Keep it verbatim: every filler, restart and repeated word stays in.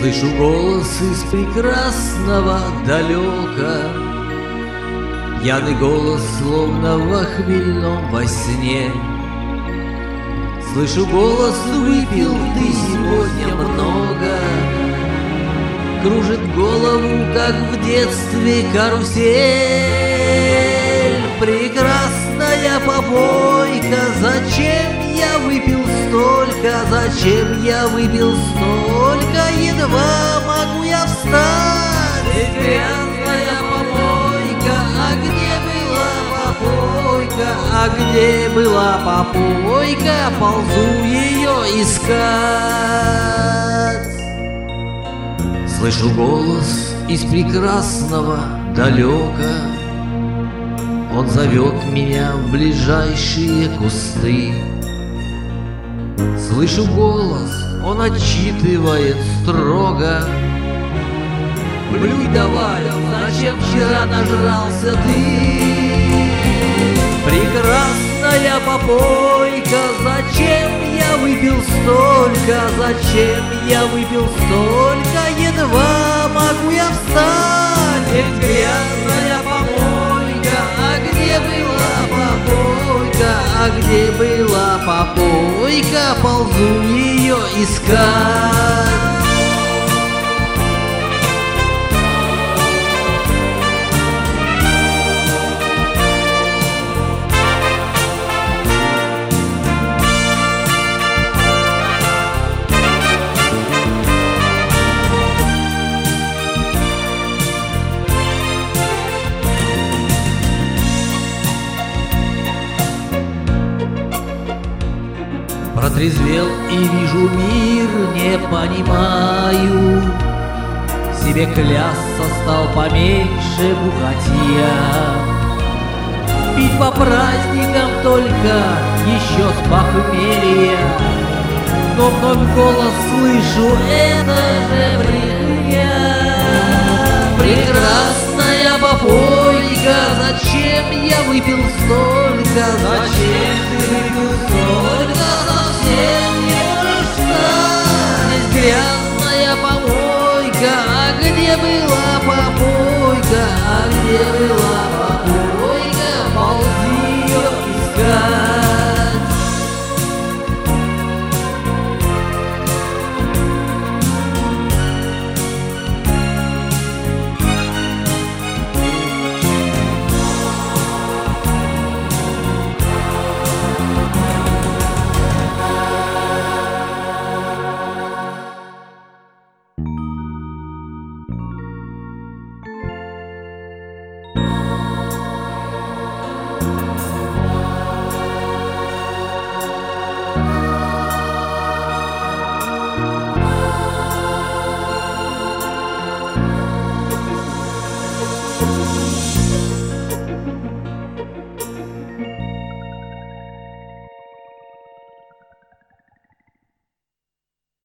Слышу голос из прекрасного далека, пьяный голос, словно во хмельном во сне. Слышу голос: выпил ты сегодня много. Кружит голову, как в детстве карусель. Прекрасная попойка, зачем я выпил столько? Зачем я выпил столько? Едва могу я встать. Грязная попойка, а где была попойка? А где была попойка? Ползу ее искать. Слышу голос из прекрасного далека, он зовет меня в ближайшие кусты. Слышу голос, он отчитывает строго: плюй давай, зачем вчера нажрался ты? Прекрасная попойка, зачем я выпил столько? Зачем я выпил столько? Едва могу я встать. Ведь грязная попойка, а где была попойка? А где была попойка? Ползу ее искать. Протрезвел и вижу мир, не понимаю. Себе клясться стал поменьше бухатья. Пить по праздникам только еще с похмелья. Но вновь голос слышу: это же брехня. Прекрасная попойка, зачем я выпил столько? Зачем ты выпил столько? Совсем не можешь встать. Грязная помойка, а где была попойка? А где была попойка? Ползи ее искать. Thank you.